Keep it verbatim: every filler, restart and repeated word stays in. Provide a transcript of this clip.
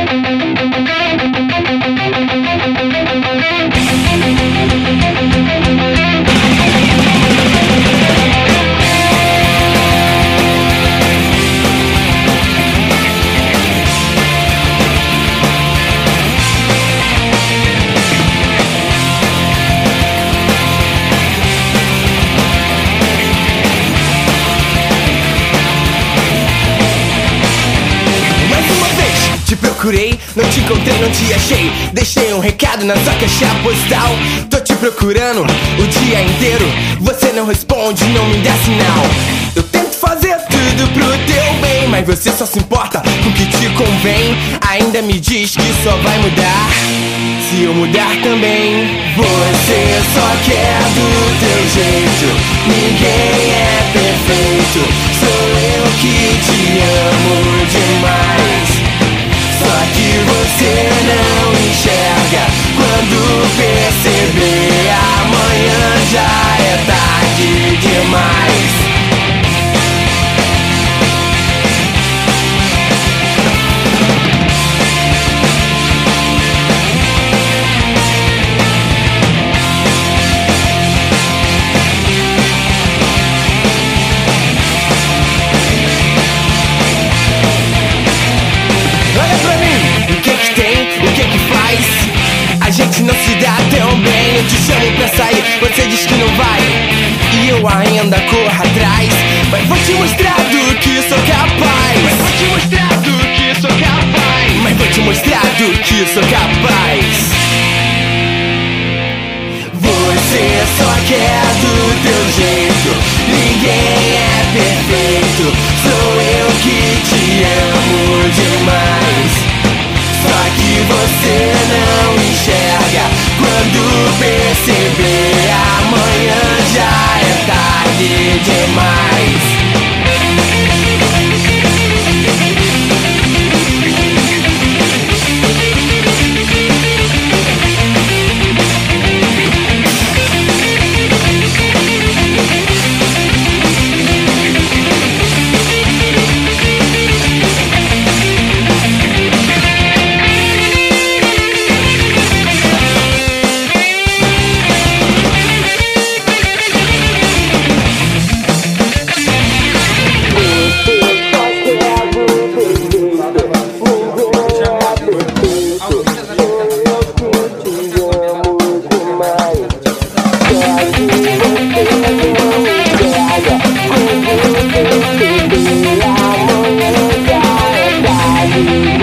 Procurei, não te encontrei, não te achei. Deixei um recado na sua caixa postal. Tô te procurando o dia inteiro. Você não responde, não me dá sinal. Eu tento fazer tudo pro teu bem, mas você só se importa com o que te convém. Ainda me diz que só vai mudar se eu mudar também. Você só quer do teu jeito, ninguém é perfeito. Sou eu que te amo demais. Só que você não enxerga. Quando perceber, amanhã já é tarde demais. A gente não se dá tão bem. Eu te chamo pra sair, você diz que não vai, e eu ainda corro atrás. Mas vou te mostrar do que sou capaz. Mas vou te mostrar do que sou capaz. Mas vou te mostrar do que sou capaz. Você só quer do teu jeito, ninguém é perfeito. Sou eu que te amo demais. Só que você não enxerga. Quando perceber, amanhã já é tarde demais. Amanhã já é tarde.